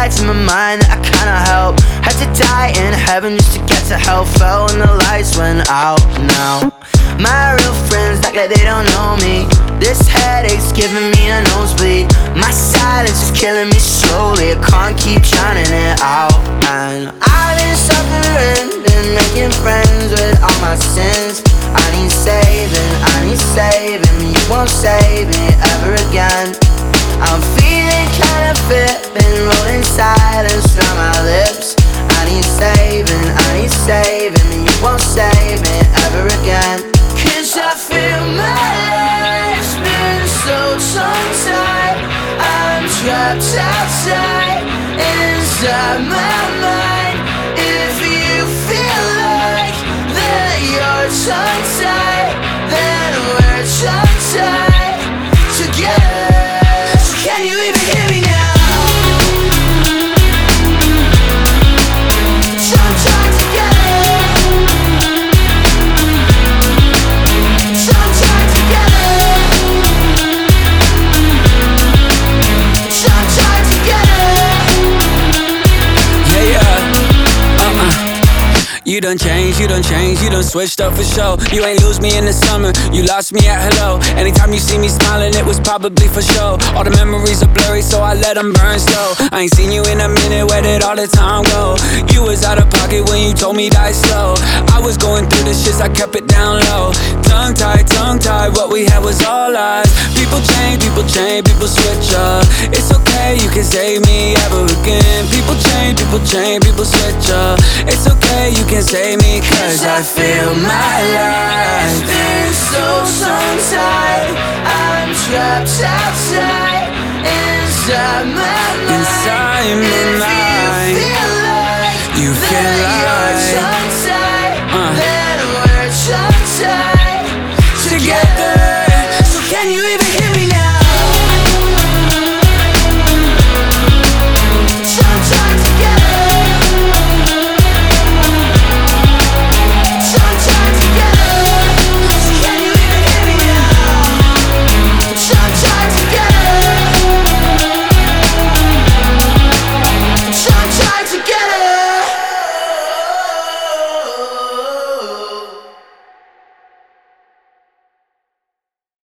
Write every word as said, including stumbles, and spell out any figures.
sides in my mind that I cannot help. Had to die in heaven just to get to hell. Fell when the lights went out. Now my real friends act like they don't know me. This headache's giving me a nosebleed. My silence is killing me slowly. I can't keep drowning it out. And I've been suffering and making friends with all my sins. I need saving, I need saving. You won't save me ever again. I'm feeling kind of fit, been rolling silence from my lips. I need saving, I need saving. You won't save me ever again. Cause I feel my life's been so tongue-tied. I'm trapped outside, inside my mind. If you feel like that you're tongue-tied, then we're tongue-tied together. So can you even hear me now? Tongue-tied together. Tongue-tied together. Tongue-tied together. Yeah, yeah, uh-uh. You done changed, you done changed, you done switched up for sure. You ain't lose me in the summer, you lost me at hello. Anytime you see me smiling, it was probably for show. All the memories are blurry, so I let them burn slow. I ain't seen you in a minute, where did all the time go? You was out of pocket when you told me die slow. I was going through the shits, I kept it down low. Tongue-tied, tongue-tied, what we had was all lies. People change, people change, people switch up. It's okay, you can save me ever again. People change, people change, people switch up. It's okay, you can save me, cause I feel my life's been so tongue-tied. I'm trapped outside, inside my mind. Inside my mind. If you feel like you feel like